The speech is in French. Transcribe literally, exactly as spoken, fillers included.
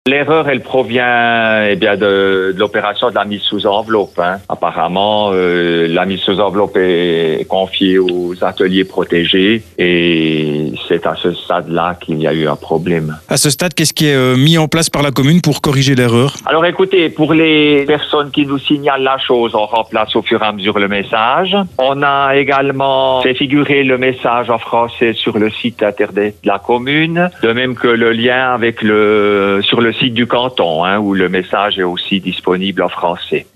L'erreur, elle provient eh bien de, de l'opération de la mise sous enveloppe. Hein. Apparemment, euh, la mise sous enveloppe est confiée aux ateliers protégés et c'est à ce stade-là qu'il y a eu un problème. À ce stade, qu'est-ce qui est euh, mis en place par la commune pour corriger l'erreur? Alors écoutez, pour les personnes qui nous signalent la chose, on remplace au fur et à mesure le message. On a également fait figurer le message en français sur le site internet de la commune, de même que le lien avec le sur le site du canton, hein, où le message est aussi disponible en français.